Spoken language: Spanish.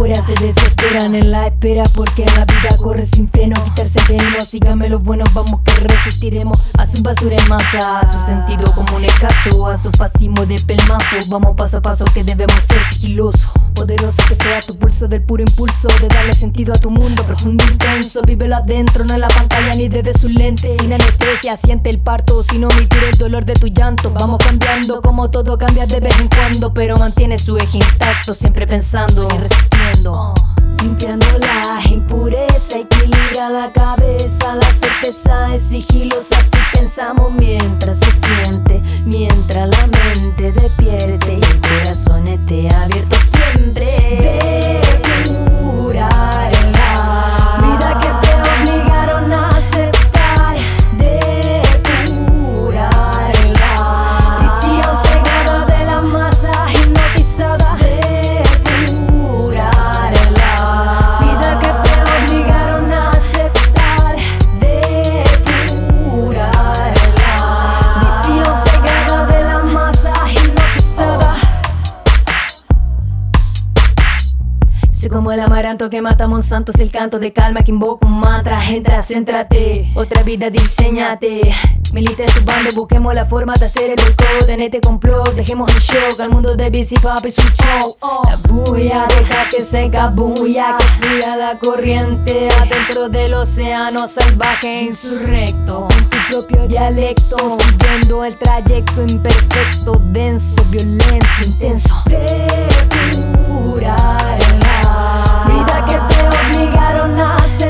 afuera se desesperan en la espera, porque en la vida corre sin freno. Quitarse el veneno, síganme los buenos, vamos que resistiremos a su basura en masa, a su sentido común escaso, a su fascismo de pelmazo. Vamos paso a paso que debemos ser sigilosos, poderoso que sea tu pulso del puro impulso de darle sentido a tu mundo profundo e intenso. Vívelo adentro, no en la pantalla ni desde sus lentes. Sin anestesia, siente el parto sin omitir el dolor de tu llanto. Vamos cambiando como todo cambia de vez en cuando, pero mantiene su eje intacto, siempre pensando y resistiendo. Limpiando la impureza, equilibra la cabeza, la certeza es sigilosa. Así pensamos mientras se siente, mientras la mente despierte y el corazón esté abierto siempre. Depurar la vida que te obligaron a aceptar. Depurar la visión cegada de la masa hipnotizada. Depurar la vida que te obligaron a aceptar. Depurar la visión cegada de la masa hipnotizada. Sé como el amaranto que mata a Monsanto, es el canto de calma que invoca un mantra. Entra, céntrate, otra vida diseñate. Milita en tu bando, busquemos la forma de hacer el boicot en este complot. Dejemos el shock al mundo de Busy Papi su show. La bulla, deja que se cabulla, que fluya la corriente adentro del océano salvaje insurrecto. En tu propio dialecto, siguiendo el trayecto imperfecto, denso, violento, intenso. Depurar la vida que te obligaron a hacer.